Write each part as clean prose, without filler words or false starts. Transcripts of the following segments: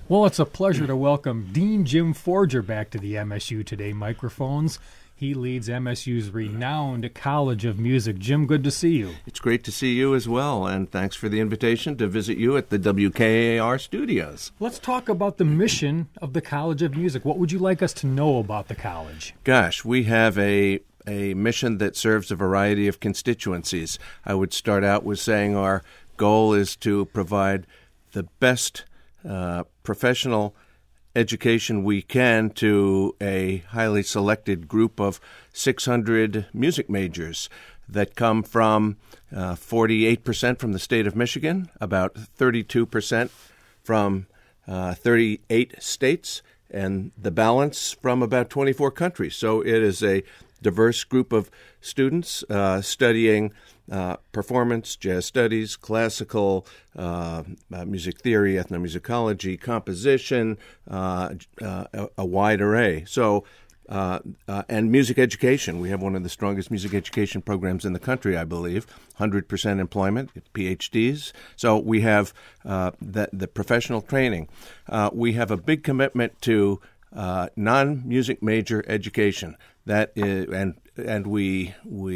Well, it's a pleasure to welcome Dean Jim Forger back to the MSU Today microphones. He leads MSU's renowned College of Music. Jim, good to see you. It's great to see you as well, and thanks for the invitation to visit you at the WKAR studios. Let's talk about the mission of the College of Music. What would you like us to know about the college? Gosh, we have a mission that serves a variety of constituencies. I would start out with saying our goal is to provide the best professional education we can to a highly selected group of 600 music majors that come from 48% from the state of Michigan, about 32% from 38 states, and the balance from about 24 countries. So it is a diverse group of students studying performance, jazz studies, classical, music theory, ethnomusicology, composition, a wide array. So, and music education. We have one of the strongest music education programs in the country, I believe. 100% employment, PhDs. So we have the professional training. We have a big commitment to non-music major education. That is, and we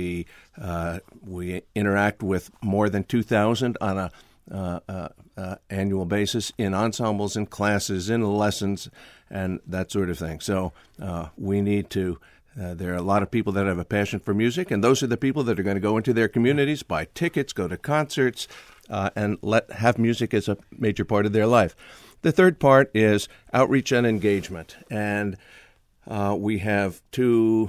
interact with more than 2,000 on a annual basis in ensembles, in classes, in lessons, and that sort of thing. So we need to. There are a lot of people that have a passion for music, and those are the people that are going to go into their communities, buy tickets, go to concerts, and have music as a major part of their life. The third part is outreach and engagement, and we have two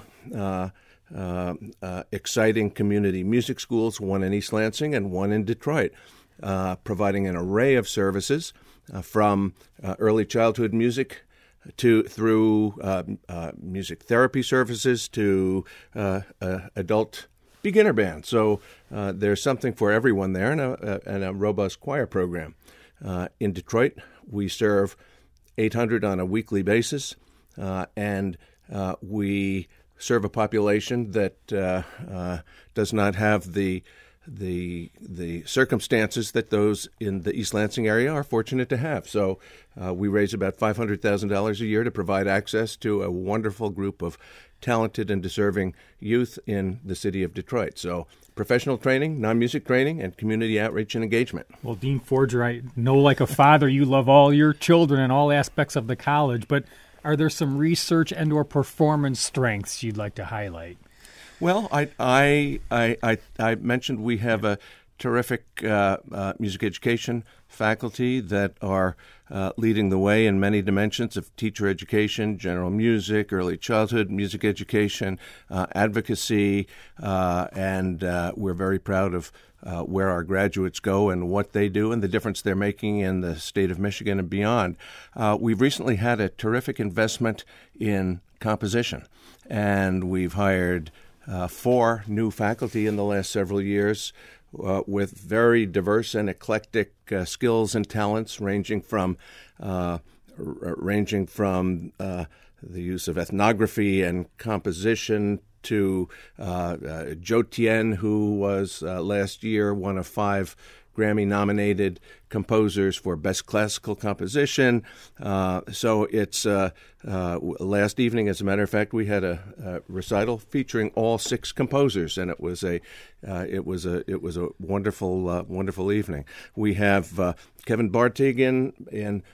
exciting community music schools, one in East Lansing and one in Detroit, providing an array of services from early childhood music through music therapy services to adult beginner band. So there's something for everyone there, and a robust choir program. In Detroit, we serve 800 on a weekly basis, and we serve a population that does not have the circumstances that those in the East Lansing area are fortunate to have. So we raise about $500,000 a year to provide access to a wonderful group of talented and deserving youth in the city of Detroit. So professional training, non-music training, and community outreach and engagement. Well, Dean Forger, I know like a father you love all your children and all aspects of the college, but are there some research and or performance strengths you'd like to highlight? Well, I mentioned we have a terrific music education faculty that are leading the way in many dimensions of teacher education, general music, early childhood music education, advocacy, and we're very proud of where our graduates go and what they do and the difference they're making in the state of Michigan and beyond. We've recently had a terrific investment in composition, and we've hired 4 new faculty in the last several years with very diverse and eclectic skills and talents, ranging from the use of ethnography and composition to Joe Tien, who was last year one of 5 Grammy-nominated composers for Best Classical Composition. So it's last evening, as a matter of fact, we had a recital featuring all 6 composers, and it was a wonderful evening. We have Kevin Bartig in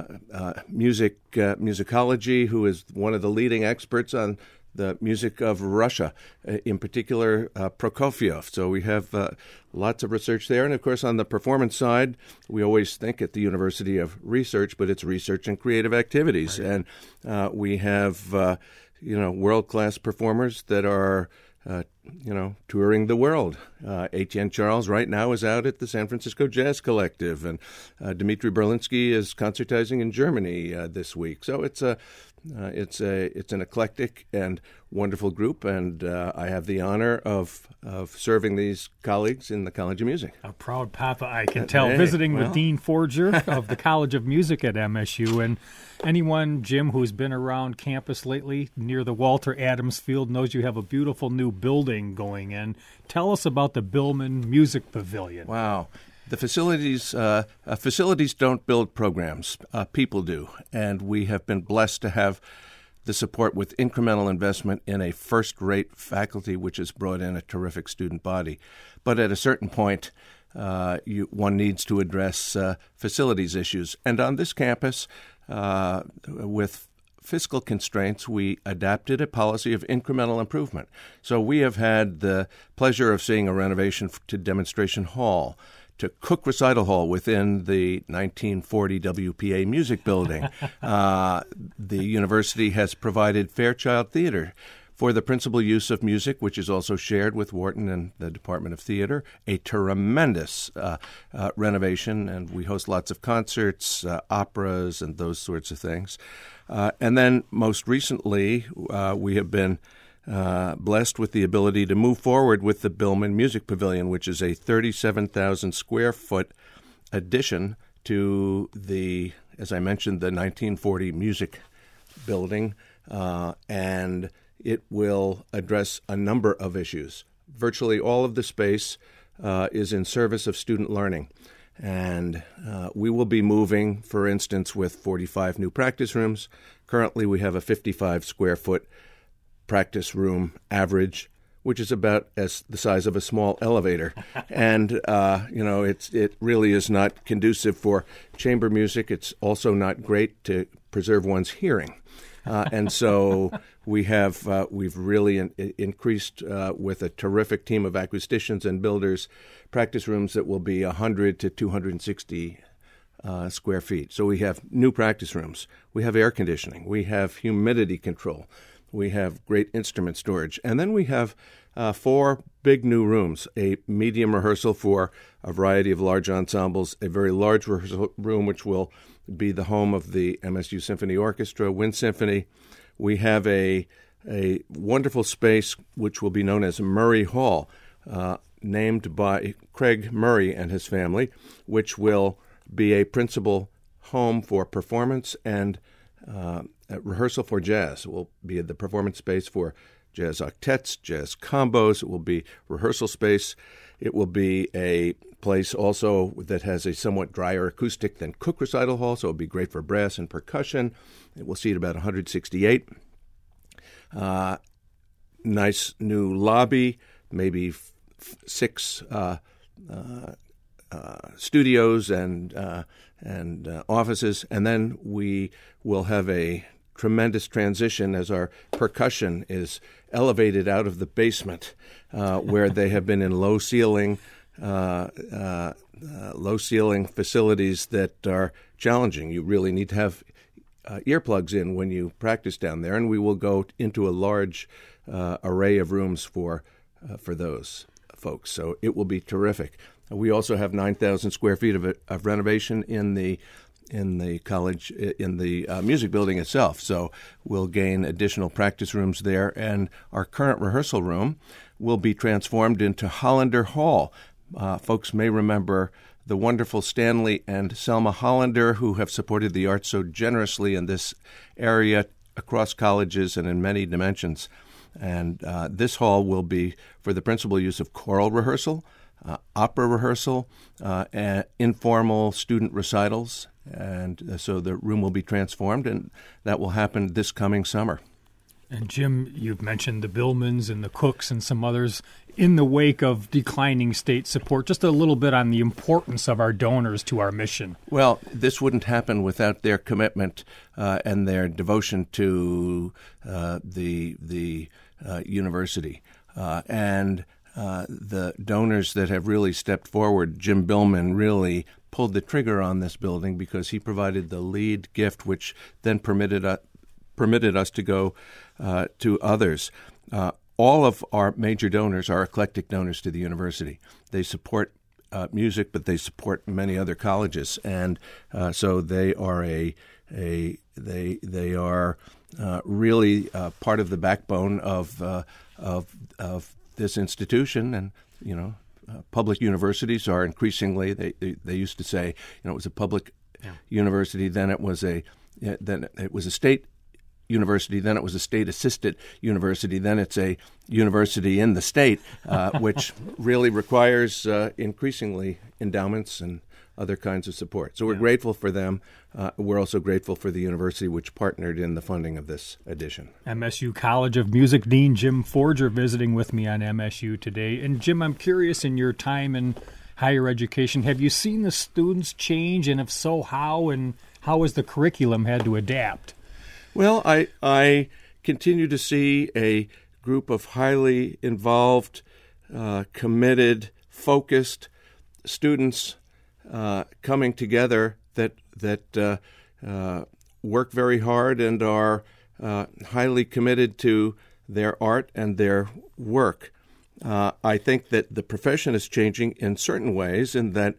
musicology, who is one of the leading experts on the music of Russia, in particular Prokofiev. So we have lots of research there. And, of course, on the performance side, we always think at the University of Research, but it's research and creative activities. Right. And we have, world-class performers that are touring the world. Etienne Charles right now is out at the San Francisco Jazz Collective, and Dmitry Berlinski is concertizing in Germany this week. So it's an eclectic and wonderful group, and I have the honor of serving these colleagues in the College of Music. A proud papa, I can tell, visiting with Dean Forger of the College of Music at MSU. And anyone, Jim, who's been around campus lately near the Walter Adams Field knows you have a beautiful new building going in. Tell us about the Billman Music Pavilion. Wow. The facilities don't build programs. People do. And we have been blessed to have the support with incremental investment in a first-rate faculty, which has brought in a terrific student body. But at a certain point, one needs to address facilities issues. And on this campus, with fiscal constraints, we adapted a policy of incremental improvement. So we have had the pleasure of seeing a renovation to Demonstration Hall, to Cook Recital Hall within the 1940 WPA Music Building. The university has provided Fairchild Theater for the principal use of music, which is also shared with Wharton and the Department of Theater, a tremendous renovation, and we host lots of concerts, operas, and those sorts of things. And then most recently, we have been blessed with the ability to move forward with the Billman Music Pavilion, which is a 37,000 square foot addition to the, as I mentioned, the 1940 Music Building, and it will address a number of issues. Virtually all of the space is in service of student learning. And we will be moving, for instance, with 45 new practice rooms. Currently, we have a 55 square foot practice room average, which is about as the size of a small elevator. And, it really is not conducive for chamber music. It's also not great to preserve one's hearing. And so we've really increased with a terrific team of acousticians and builders practice rooms that will be 100 to 260 square feet. So we have new practice rooms. We have air conditioning. We have humidity control. We have great instrument storage. And then we have 4 big new rooms, a medium rehearsal for a variety of large ensembles, a very large rehearsal room which will be the home of the MSU Symphony Orchestra, Wind Symphony. We have a wonderful space which will be known as Murray Hall, named by Craig Murray and his family, which will be a principal home for performance and rehearsal for jazz. It will be the performance space for jazz octets, jazz combos. It will be rehearsal space. It will be a place also that has a somewhat drier acoustic than Cook Recital Hall, so it will be great for brass and percussion. It will seat about 168. Nice new lobby, maybe 6 studios and offices, and then we will have a tremendous transition as our percussion is elevated out of the basement, where they have been in low ceiling facilities that are challenging. You really need to have earplugs in when you practice down there, and we will go into a large array of rooms for those folks. So it will be terrific. We also have 9,000 square feet of renovation in the college, in the music building itself. So we'll gain additional practice rooms there, and our current rehearsal room will be transformed into Hollander Hall. Folks may remember the wonderful Stanley and Selma Hollander, who have supported the arts so generously in this area across colleges and in many dimensions. And this hall will be for the principal use of choral rehearsal, opera rehearsal, and informal student recitals. And so the room will be transformed, and that will happen this coming summer. And Jim, you've mentioned the Billmans and the Cooks and some others. In the wake of declining state support, just a little bit on the importance of our donors to our mission. Well, this wouldn't happen without their commitment and their devotion to the university. And the donors that have really stepped forward, Jim Billman really pulled the trigger on this building because he provided the lead gift, which then permitted us to go to others. All of our major donors are eclectic donors to the university. They support music, but they support many other colleges, and so they are they are really part of the backbone of this institution. And public universities are increasingly. They used to say it was a public university, then it was a state university, then it was a state-assisted university, then it's a university in the state, which really requires increasingly endowments and other kinds of support. So we're grateful for them. We're also grateful for the university which partnered in the funding of this edition. MSU College of Music Dean Jim Forger visiting with me on MSU today. And Jim, I'm curious, in your time in higher education, have you seen the students change, and if so, how, and how has the curriculum had to adapt? Well, I continue to see a group of highly involved, committed, focused students coming together that work very hard and are highly committed to their art and their work. I think that the profession is changing in certain ways, in that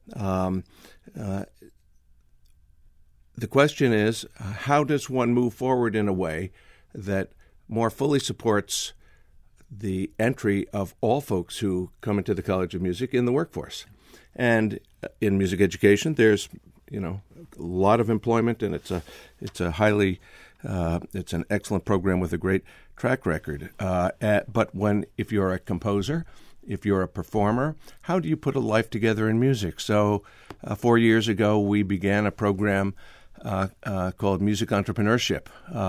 the question is, how does one move forward in a way that more fully supports the entry of all folks who come into the College of Music in the workforce? And in music education, there's a lot of employment, and it's a highly it's an excellent program with a great track record. But if you're a composer, if you're a performer, how do you put a life together in music? So 4 years ago, we began a program called Music Entrepreneurship,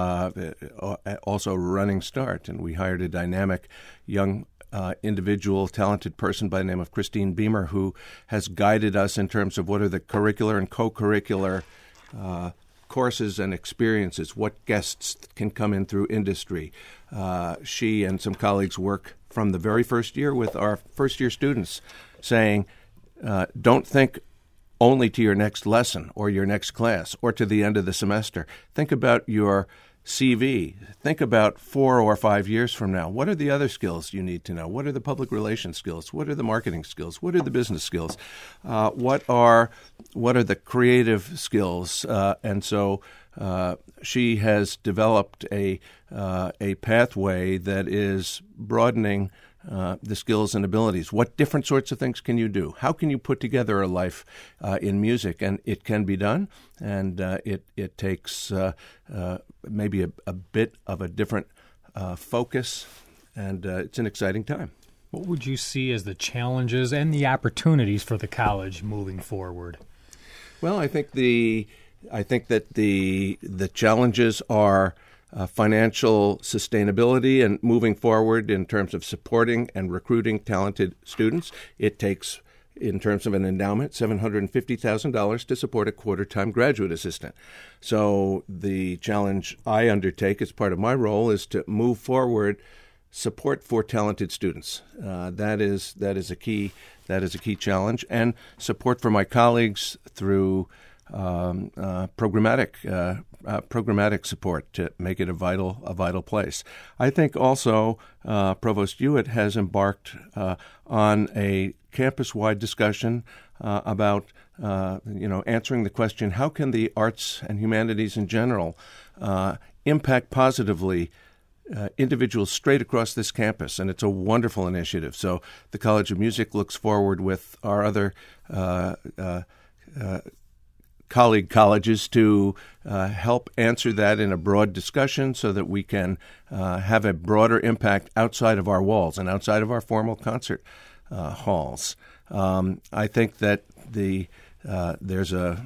also Running Start, and we hired a dynamic young individual, talented person by the name of Christine Beamer, who has guided us in terms of what are the curricular and co-curricular courses and experiences, what guests can come in through industry. She and some colleagues work from the very first year with our first-year students, saying, don't think only to your next lesson or your next class or to the end of the semester. Think about your CV. Think about 4 or 5 years from now. What are the other skills you need to know? What are the public relations skills? What are the marketing skills? What are the business skills? What are the creative skills? And so she has developed a pathway that is broadening the skills and abilities. What different sorts of things can you do? How can you put together a life in music? And it can be done, and it takes maybe a bit of a different focus, and it's an exciting time. What would you see as the challenges and the opportunities for the college moving forward? Well, I think that the challenges are financial sustainability and moving forward in terms of supporting and recruiting talented students. It takes, in terms of an endowment, $750,000 to support a quarter-time graduate assistant. So the challenge I undertake as part of my role is to move forward support for talented students. That is a key challenge, and support for my colleagues through programmatic support to make it a vital place. I think also Provost Hewitt has embarked on a campus-wide discussion about answering the question, how can the arts and humanities in general impact positively individuals straight across this campus, and it's a wonderful initiative. So the College of Music looks forward with our other colleague colleges to help answer that in a broad discussion so that we can have a broader impact outside of our walls and outside of our formal concert halls. I think that there's a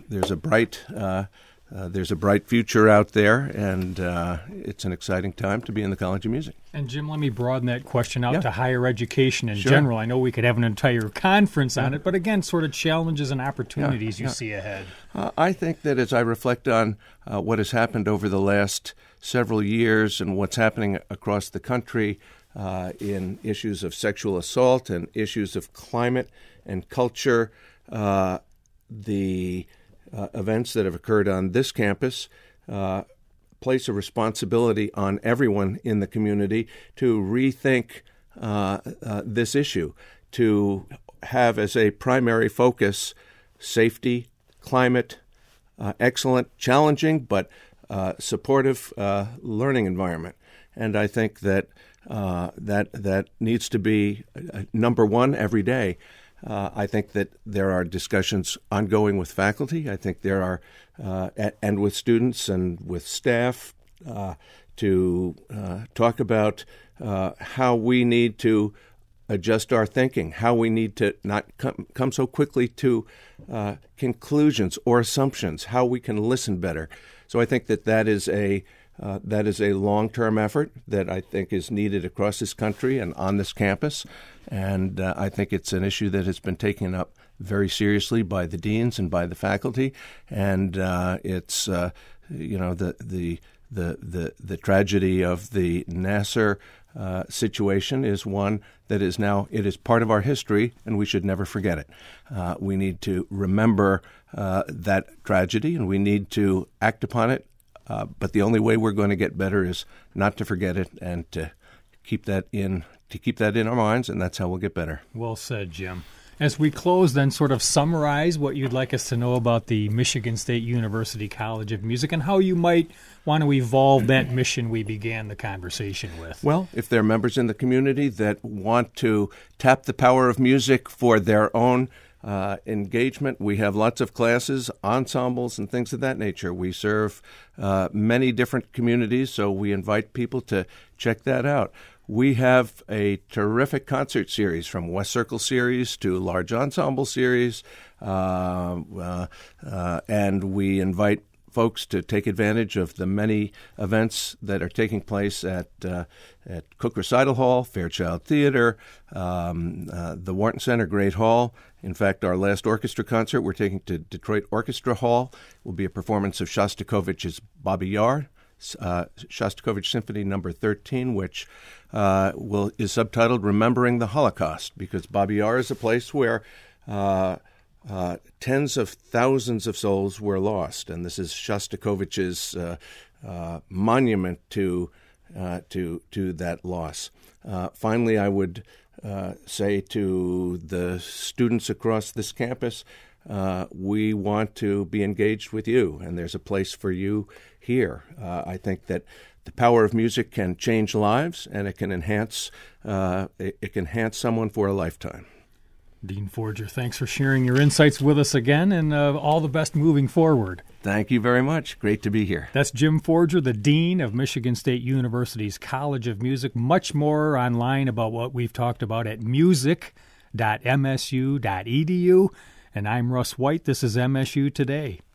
bright future out there, and it's an exciting time to be in the College of Music. And Jim, let me broaden that question out to higher education in general. I know we could have an entire conference on it, but again, sort of challenges and opportunities you see ahead. I think that as I reflect on what has happened over the last several years and what's happening across the country in issues of sexual assault and issues of climate and culture, the events that have occurred on this campus place a responsibility on everyone in the community to rethink this issue, to have as a primary focus safety, climate, excellent, challenging, but supportive learning environment. And I think that that needs to be number one every day. I think that there are discussions ongoing with faculty. I think there are, and with students and with staff, to talk about how we need to adjust our thinking, how we need to not come so quickly to conclusions or assumptions, how we can listen better. So I think that is a long-term effort that I think is needed across this country and on this campus, and I think it's an issue that has been taken up very seriously by the deans and by the faculty, and it's the tragedy of the Nassar situation is one that is now, it is part of our history, and we should never forget it. We need to remember that tragedy, and we need to act upon it. But the only way we're going to get better is not to forget it and to keep that in our minds, and that's how we'll get better. Well said, Jim. As we close, then, sort of summarize what you'd like us to know about the Michigan State University College of Music and how you might want to evolve that mission we began the conversation with. Well, if there are members in the community that want to tap the power of music for their own engagement, we have lots of classes, ensembles, and things of that nature. We serve many different communities, so we invite people to check that out. We have a terrific concert series, from West Circle series to large ensemble series, and we invite folks to take advantage of the many events that are taking place at Cook Recital Hall, Fairchild Theater, the Wharton Center Great Hall. In fact, our last orchestra concert we're taking to Detroit Orchestra Hall will be a performance of Shostakovich's Babi Yar, Shostakovich Symphony No. 13, which is subtitled Remembering the Holocaust, because Babi Yar is a place where tens of thousands of souls were lost, and this is Shostakovich's monument to that loss. Finally, I would say to the students across this campus, we want to be engaged with you, and there's a place for you here. I think that the power of music can change lives, and it can enhance someone for a lifetime. Dean Forger, thanks for sharing your insights with us again, and all the best moving forward. Thank you very much. Great to be here. That's Jim Forger, the Dean of Michigan State University's College of Music. Much more online about what we've talked about at music.msu.edu. And I'm Russ White. This is MSU Today.